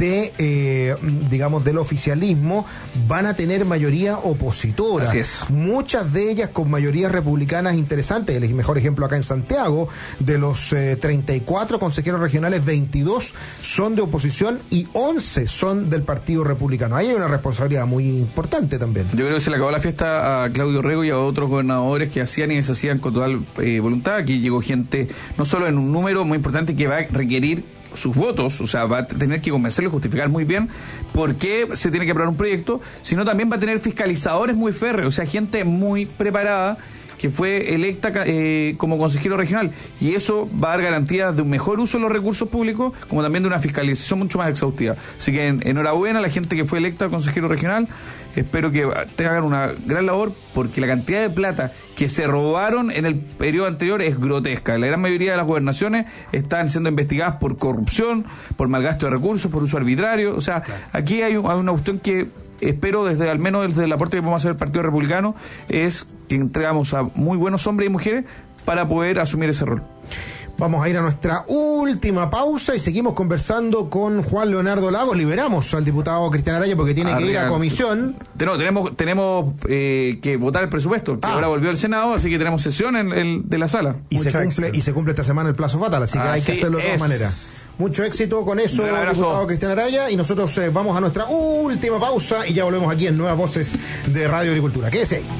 del oficialismo van a tener mayoría opositora. Así es. Muchas de ellas con mayorías republicanas interesantes. El mejor ejemplo acá en Santiago, de los 34 consejeros regionales, 22 son de oposición y 11 son del Partido Republicano. Ahí hay una responsabilidad muy importante también. Yo creo que se le acabó la fiesta a Claudio Rego y a otros gobernadores que hacían y deshacían con total voluntad. Aquí llegó gente, no solo en un número muy importante que va a requerir sus votos, o sea, va a tener que convencerlo y justificar muy bien por qué se tiene que aprobar un proyecto, sino también va a tener fiscalizadores muy férreos, o sea, gente muy preparada que fue electa como consejero regional, y eso va a dar garantías de un mejor uso de los recursos públicos, como también de una fiscalización mucho más exhaustiva. Así que enhorabuena a la gente que fue electa consejero regional. Espero que hagan una gran labor, porque la cantidad de plata que se robaron en el periodo anterior es grotesca. La gran mayoría de las gobernaciones están siendo investigadas por corrupción, por malgasto de recursos, por uso arbitrario. O sea, claro, aquí hay una cuestión que espero, al menos desde el aporte que podemos hacer el Partido Republicano, es que entregamos a muy buenos hombres y mujeres para poder asumir ese rol. Vamos a ir a nuestra última pausa y seguimos conversando con Juan Leonardo Lagos. Liberamos al diputado Cristian Araya porque tiene que ir a comisión. Tenemos que votar el presupuesto, que ahora volvió al Senado, así que tenemos sesión de la sala. Y se cumple esta semana el plazo fatal, así que hay que hacerlo de todas maneras. Mucho éxito con eso, diputado Cristian Araya, y nosotros vamos a nuestra última pausa y ya volvemos aquí en Nuevas Voces de Radio Agricultura. Quédese ahí.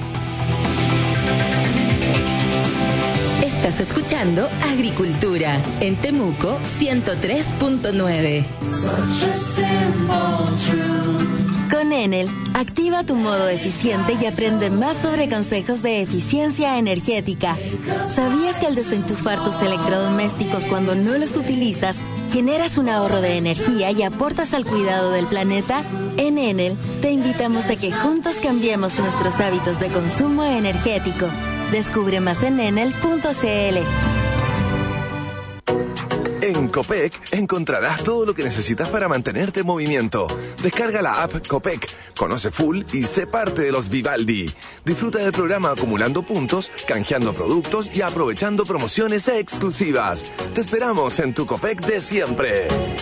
Estás escuchando Agricultura en Temuco 103.9. Con Enel, activa tu modo eficiente y aprende más sobre consejos de eficiencia energética. ¿Sabías que al desenchufar tus electrodomésticos cuando no los utilizas, generas un ahorro de energía y aportas al cuidado del planeta? En Enel, te invitamos a que juntos cambiemos nuestros hábitos de consumo energético. Descubre más en enel.cl. En Copec encontrarás todo lo que necesitas para mantenerte en movimiento. Descarga la app Copec, conoce full y sé parte de los Vivaldi. Disfruta del programa acumulando puntos, canjeando productos y aprovechando promociones exclusivas. Te esperamos en tu Copec de siempre.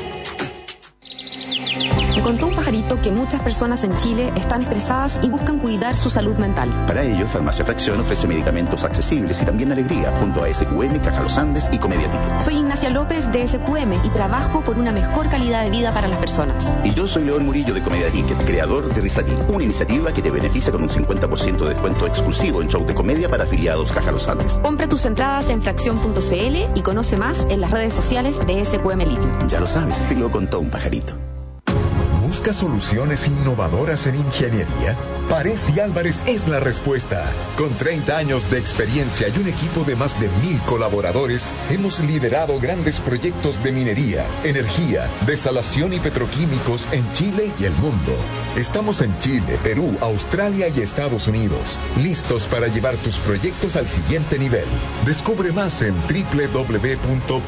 Me contó un pajarito que muchas personas en Chile están estresadas y buscan cuidar su salud mental. Para ello, Farmacia Fracción ofrece medicamentos accesibles y también alegría, junto a SQM, Caja Los Andes y Comedia Ticket. Soy Ignacia López de SQM y trabajo por una mejor calidad de vida para las personas. Y yo soy León Murillo de Comedia Ticket, creador de Risatil, una iniciativa que te beneficia con un 50% de descuento exclusivo en show de comedia para afiliados Caja Los Andes. Compra tus entradas en fracción.cl y conoce más en las redes sociales de SQM Litio. Ya lo sabes, te lo contó un pajarito. ¿Buscas soluciones innovadoras en ingeniería? Parés y Álvarez es la respuesta. Con 30 años de experiencia y un equipo de más de 1,000 colaboradores, hemos liderado grandes proyectos de minería, energía, desalación y petroquímicos en Chile y el mundo. Estamos en Chile, Perú, Australia y Estados Unidos, listos para llevar tus proyectos al siguiente nivel. Descubre más en www.pya.cl.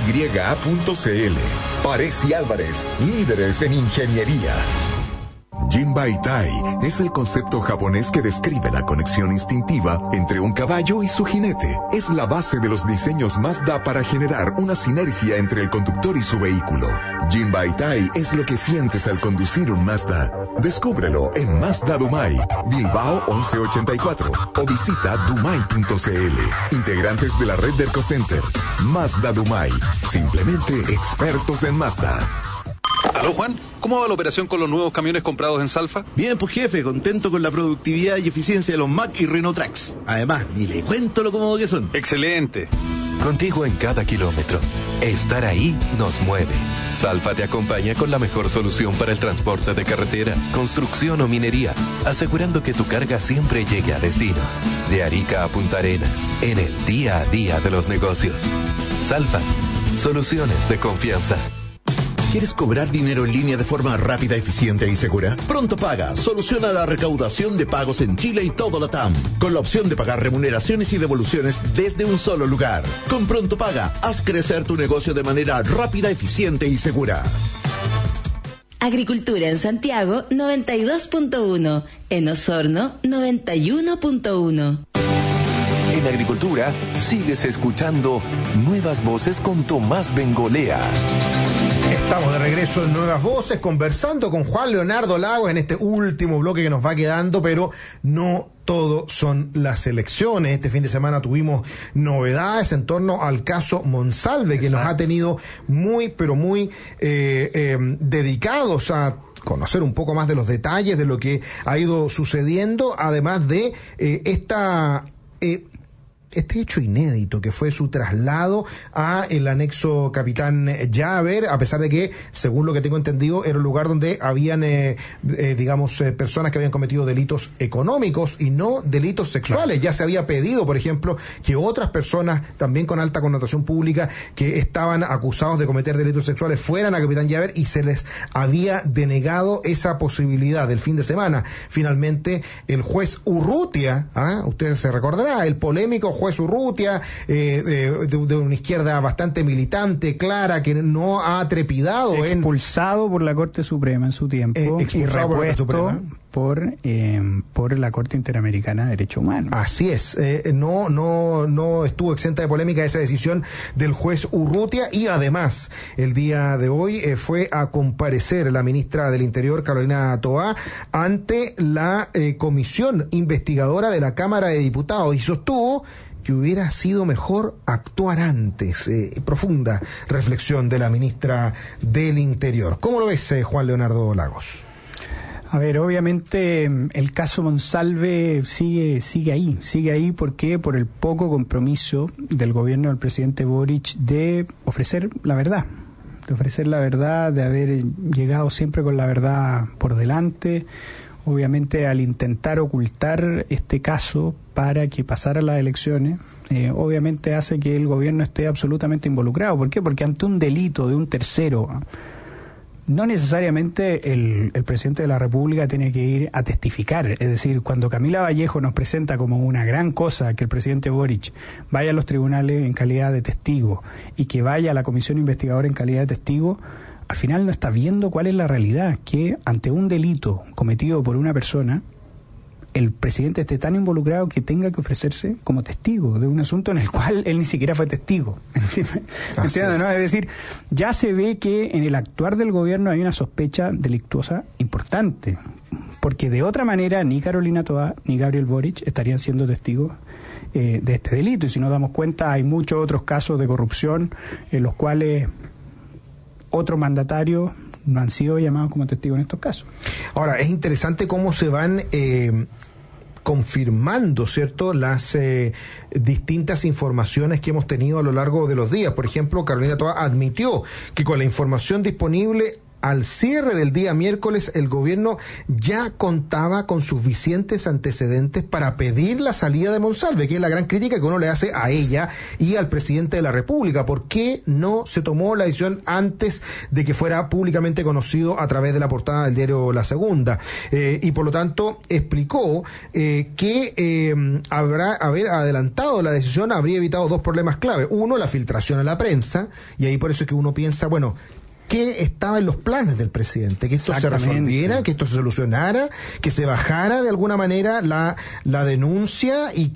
Parés y Álvarez, líderes en ingeniería. Jinbaitai es el concepto japonés que describe la conexión instintiva entre un caballo y su jinete. Es la base de los diseños Mazda para generar una sinergia entre el conductor y su vehículo. Jinbaitai es lo que sientes al conducir un Mazda. Descúbrelo en Mazda Dumai, Bilbao 1184 o visita dumai.cl. Integrantes de la red del Ecocenter. Mazda Dumai, simplemente expertos en Mazda. Aló, Juan, ¿cómo va la operación con los nuevos camiones comprados en Salfa? Bien, pues jefe, contento con la productividad y eficiencia de los Mack y Renault Trax. Además, ni le cuento lo cómodo que son. Excelente. Contigo en cada kilómetro. Estar ahí nos mueve. Salfa te acompaña con la mejor solución para el transporte de carretera, construcción o minería, asegurando que tu carga siempre llegue a destino. De Arica a Punta Arenas, en el día a día de los negocios. Salfa, soluciones de confianza. ¿Quieres cobrar dinero en línea de forma rápida, eficiente y segura? Pronto Paga soluciona la recaudación de pagos en Chile y todo LATAM, con la opción de pagar remuneraciones y devoluciones desde un solo lugar. Con Pronto Paga, haz crecer tu negocio de manera rápida, eficiente y segura. Agricultura en Santiago 92.1, en Osorno 91.1. En Agricultura sigues escuchando Nuevas Voces con Tomás Bengolea. Estamos de regreso en Nuevas Voces, conversando con Juan Leonardo Lagos en este último bloque que nos va quedando, pero no todo son las elecciones. Este fin de semana tuvimos novedades en torno al caso Monsalve, que nos ha tenido muy, pero muy dedicados a conocer un poco más de los detalles de lo que ha ido sucediendo, además de este hecho inédito que fue su traslado a el anexo Capitán Llaver, a pesar de que, según lo que tengo entendido, era un lugar donde habían, personas que habían cometido delitos económicos y no delitos sexuales. Claro. Ya se había pedido, por ejemplo, que otras personas, también con alta connotación pública, que estaban acusados de cometer delitos sexuales, fueran a Capitán Llaver, y se les había denegado esa posibilidad del fin de semana. Finalmente, el juez Urrutia, usted se recordará, el polémico juez Urrutia, de una izquierda bastante militante, clara, que no ha trepidado, expulsado por la Corte Suprema en su tiempo, y repuesto por la Corte Interamericana de Derechos Humanos. Así es, no estuvo exenta de polémica esa decisión del juez Urrutia, y además el día de hoy fue a comparecer la ministra del Interior, Carolina Toá, ante la comisión investigadora de la Cámara de Diputados, y sostuvo que hubiera sido mejor actuar antes. Profunda reflexión de la ministra del Interior. ¿Cómo lo ves, Juan Leonardo Lagos? A ver, obviamente el caso Monsalve sigue ahí. ¿Por qué? Por el poco compromiso del gobierno del presidente Boric de ofrecer la verdad. De haber llegado siempre con la verdad por delante. Obviamente, al intentar ocultar este caso para que pasara las elecciones, obviamente hace que el gobierno esté absolutamente involucrado. ¿Por qué? Porque ante un delito de un tercero, no necesariamente el presidente de la República tiene que ir a testificar. Es decir, cuando Camila Vallejo nos presenta como una gran cosa que el presidente Boric vaya a los tribunales en calidad de testigo y que vaya a la comisión investigadora en calidad de testigo, al final no está viendo cuál es la realidad, que ante un delito cometido por una persona, el presidente esté tan involucrado que tenga que ofrecerse como testigo de un asunto en el cual él ni siquiera fue testigo. ¿Entiendes, no? Es decir, ya se ve que en el actuar del gobierno hay una sospecha delictuosa importante, porque de otra manera ni Carolina Toá ni Gabriel Boric estarían siendo testigos de este delito. Y si nos damos cuenta, hay muchos otros casos de corrupción en los cuales otros mandatarios no han sido llamados como testigos en estos casos. Ahora, es interesante cómo se van confirmando, ¿cierto?, las distintas informaciones que hemos tenido a lo largo de los días. Por ejemplo, Carolina Toá admitió que con la información disponible al cierre del día miércoles el gobierno ya contaba con suficientes antecedentes para pedir la salida de Monsalve, que es la gran crítica que uno le hace a ella y al presidente de la República. ¿Por qué no se tomó la decisión antes de que fuera públicamente conocido a través de la portada del diario La Segunda? Y por lo tanto explicó que haber adelantado la decisión habría evitado dos problemas clave. Uno, la filtración a la prensa, y ahí por eso es que uno piensa, bueno, que estaba en los planes del presidente, que esto se resolviera, que esto se solucionara, que se bajara de alguna manera la denuncia y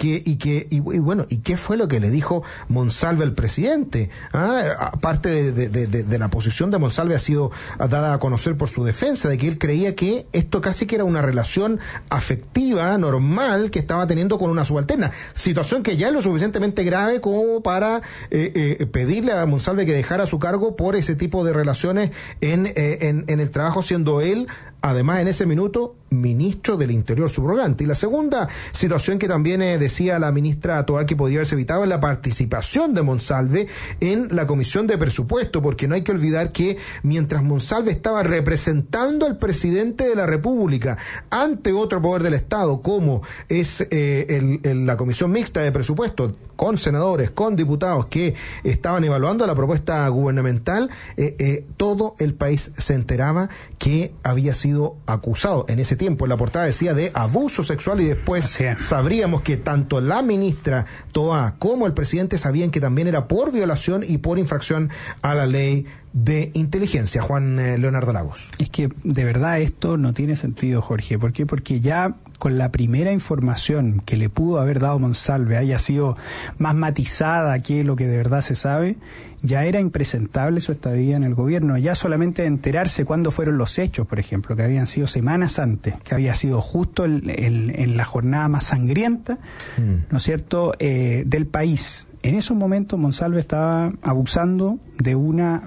qué fue lo que le dijo Monsalve al presidente. Aparte de la posición de Monsalve ha sido dada a conocer por su defensa, de que él creía que esto casi que era una relación afectiva normal que estaba teniendo con una subalterna, situación que ya es lo suficientemente grave como para pedirle a Monsalve que dejara su cargo por ese tipo de relación en el trabajo, siendo él, además, en ese minuto, ministro del Interior subrogante. Y la segunda situación que también decía la ministra Toá que podría haberse evitado es la participación de Monsalve en la Comisión de Presupuesto, porque no hay que olvidar que mientras Monsalve estaba representando al presidente de la República ante otro poder del Estado, como es la Comisión Mixta de Presupuesto, con senadores, con diputados que estaban evaluando la propuesta gubernamental, todo el país se enteraba que había sido acusado en ese tiempo. En la portada decía de abuso sexual, y después sabríamos que tanto la ministra Toá como el presidente sabían que también era por violación y por infracción a la ley de inteligencia. Juan Leonardo Lagos. Es que de verdad esto no tiene sentido, Jorge. ¿Por qué? Porque ya con la primera información que le pudo haber dado Monsalve haya sido más matizada que lo que de verdad se sabe, ya era impresentable su estadía en el gobierno. Ya solamente enterarse cuándo fueron los hechos, por ejemplo, que habían sido semanas antes, que había sido justo en la jornada más sangrienta, ¿no es cierto?, del país. En esos momentos Monsalve estaba abusando de una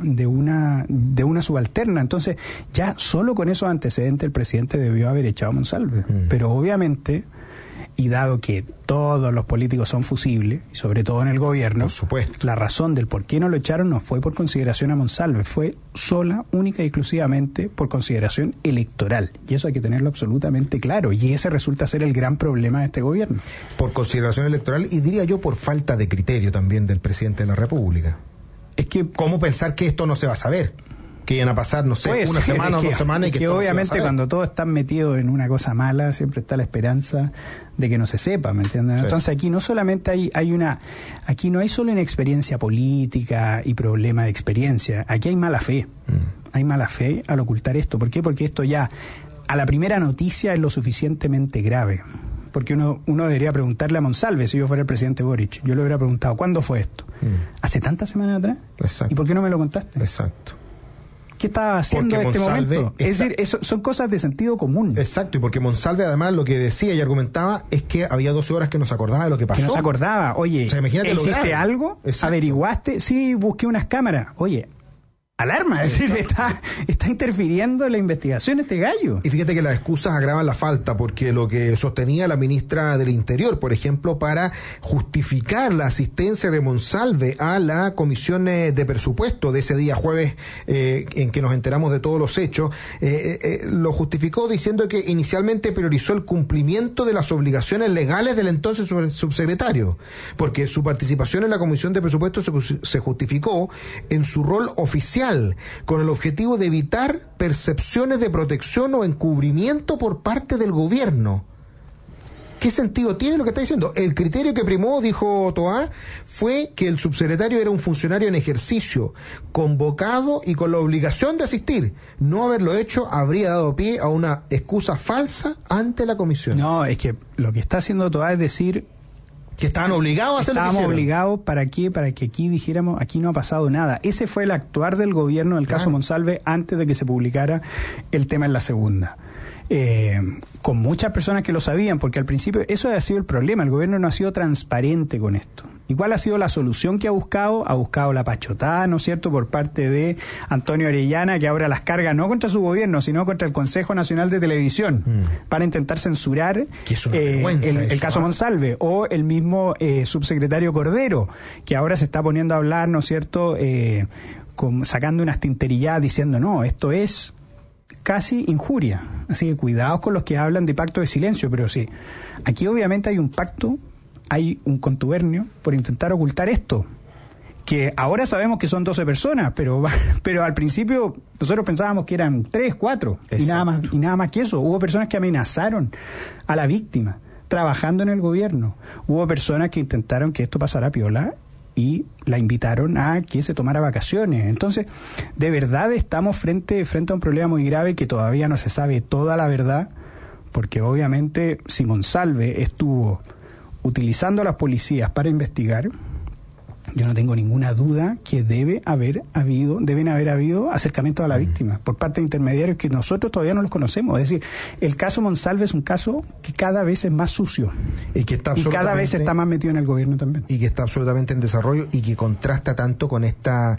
subalterna. Entonces, ya solo con esos antecedentes el presidente debió haber echado a Monsalve. Pero obviamente, y dado que todos los políticos son fusibles, y sobre todo en el gobierno, por supuesto, la razón del por qué no lo echaron no fue por consideración a Monsalve, fue sola, única y exclusivamente por consideración electoral. Y eso hay que tenerlo absolutamente claro. Y ese resulta ser el gran problema de este gobierno. Por consideración electoral, y diría yo por falta de criterio también del presidente de la República. Es que, ¿cómo pensar que esto no se va a saber? Que iban a pasar, no sé, una semana o 2 semanas, y que obviamente cuando todos están metidos en una cosa mala siempre está la esperanza de que no se sepa, ¿me entiendes? Sí. Entonces aquí no solamente aquí no hay solo inexperiencia política y problema de experiencia, aquí hay mala fe. Hay mala fe al ocultar esto. ¿Por qué? Porque esto ya a la primera noticia es lo suficientemente grave. Porque uno debería preguntarle a Monsalve, si yo fuera el presidente Boric, yo le hubiera preguntado, ¿cuándo fue esto? ¿Hace tantas semanas atrás? Exacto. ¿Y por qué no me lo contaste? Exacto. ¿Qué estaba haciendo en este momento? Es decir, son cosas de sentido común. Exacto, y porque Monsalve además lo que decía y argumentaba es que había 12 horas que no se acordaba de lo que pasó. Que no se acordaba. Oye, o sea, imagínate, ¿hiciste algo? Exacto. ¿Averiguaste? Sí, busqué unas cámaras. Oye, alarma, es decir, está interfiriendo en la investigación este gallo. Y fíjate que las excusas agravan la falta, porque lo que sostenía la ministra del Interior, por ejemplo, para justificar la asistencia de Monsalve a la comisión de presupuesto de ese día jueves en que nos enteramos de todos los hechos, lo justificó diciendo que inicialmente priorizó el cumplimiento de las obligaciones legales del entonces subsecretario, porque su participación en la comisión de presupuesto se justificó en su rol oficial, con el objetivo de evitar percepciones de protección o encubrimiento por parte del gobierno. ¿Qué sentido tiene lo que está diciendo? El criterio que primó, dijo Toá, fue que el subsecretario era un funcionario en ejercicio, convocado y con la obligación de asistir. No haberlo hecho habría dado pie a una excusa falsa ante la comisión. No, es que lo que está haciendo Toá es decir que estaban obligados a hacer lo que hicieron. Estábamos obligados, ¿para qué? Para que aquí dijéramos, aquí no ha pasado nada. Ese fue el actuar del gobierno del caso Monsalve antes de que se publicara el tema en La Segunda. Con muchas personas que lo sabían, porque al principio eso ha sido el problema, el gobierno no ha sido transparente con esto. ¿Cuál ha sido la solución que ha buscado? Ha buscado la pachotada, ¿no es cierto?, por parte de Antonio Orellana, que ahora las carga no contra su gobierno, sino contra el Consejo Nacional de Televisión, para intentar censurar el caso Monsalve, o el mismo subsecretario Cordero, que ahora se está poniendo a hablar, ¿no es cierto?, sacando unas tinterillas diciendo, no, esto es casi injuria. Así que cuidados con los que hablan de pacto de silencio, pero sí, aquí obviamente hay un pacto, hay un contubernio por intentar ocultar esto, que ahora sabemos que son 12 personas, pero al principio nosotros pensábamos que eran 3, 4, y nada más que eso. Hubo personas que amenazaron a la víctima trabajando en el gobierno. Hubo personas que intentaron que esto pasara piola y la invitaron a que se tomara vacaciones. Entonces, de verdad estamos frente a un problema muy grave que todavía no se sabe toda la verdad, porque obviamente si Monsalve estuvo utilizando a las policías para investigar, yo no tengo ninguna duda que deben haber habido acercamientos a la víctima por parte de intermediarios que nosotros todavía no los conocemos. Es decir, el caso Monsalve es un caso que cada vez es más sucio y cada vez está más metido en el gobierno también. Y que está absolutamente en desarrollo y que contrasta tanto con este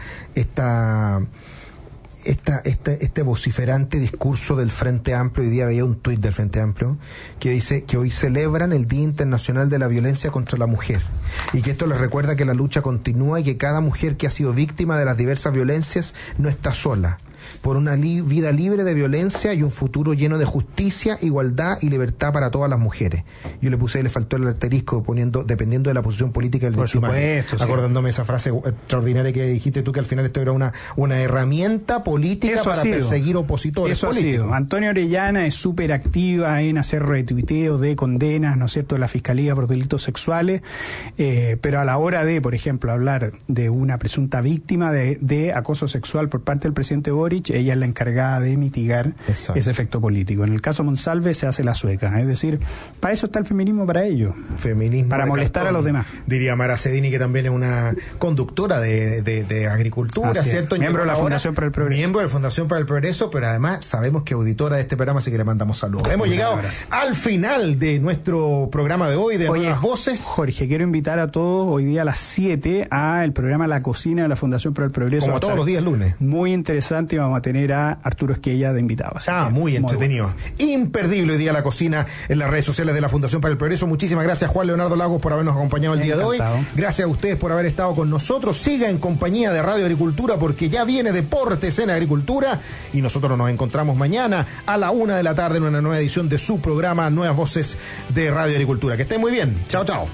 vociferante discurso del Frente Amplio. Hoy día veía un tuit del Frente Amplio que dice que hoy celebran el Día Internacional de la Violencia contra la Mujer y que esto les recuerda que la lucha continúa y que cada mujer que ha sido víctima de las diversas violencias no está sola. Por una vida libre de violencia y un futuro lleno de justicia, igualdad y libertad para todas las mujeres. Yo le puse, le faltó el asterisco dependiendo de la posición política del victimario, acordándome esa frase extraordinaria que dijiste tú, que al final esto era una herramienta política para perseguir opositores políticos. Antonio Orellana es súper activa en hacer retuiteos de condenas, ¿no es cierto?, de la Fiscalía por delitos sexuales, pero a la hora de, por ejemplo, hablar de una presunta víctima de acoso sexual por parte del presidente Boric, ella es la encargada de mitigar ese efecto político. En el caso Monsalve se hace la sueca, es decir, para eso está el feminismo, para ello, para molestar a los demás. Diría Mara Cedini, que también es una conductora de agricultura, ¿cierto? Miembro de la Fundación para el Progreso. Miembro de la Fundación para el Progreso, pero además sabemos que auditora de este programa, así que le mandamos saludos. Hemos llegado al final de nuestro programa de hoy, de Nuevas Voces. Jorge, quiero invitar a todos hoy día a las 7 al programa La Cocina de la Fundación para el Progreso. Como todos los días lunes. Muy interesante, y vamos a tener a Arturo Esquella de invitado. Muy entretenido. Imperdible hoy día La Cocina en las redes sociales de la Fundación para el Progreso. Muchísimas gracias, Juan Leonardo Lagos, por habernos acompañado el día de hoy. Gracias a ustedes por haber estado con nosotros. Siga en compañía de Radio Agricultura, porque ya viene Deportes en Agricultura y nosotros nos encontramos mañana a la 1 de la tarde en una nueva edición de su programa Nuevas Voces de Radio Agricultura. Que estén muy bien. Chao, chao.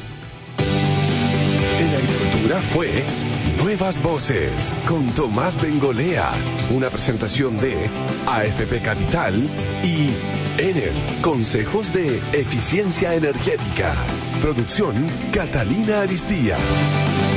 En Agricultura fue Nuevas Voces con Tomás Bengolea, una presentación de AFP Capital y Enel, Consejos de Eficiencia Energética. Producción Catalina Aristía.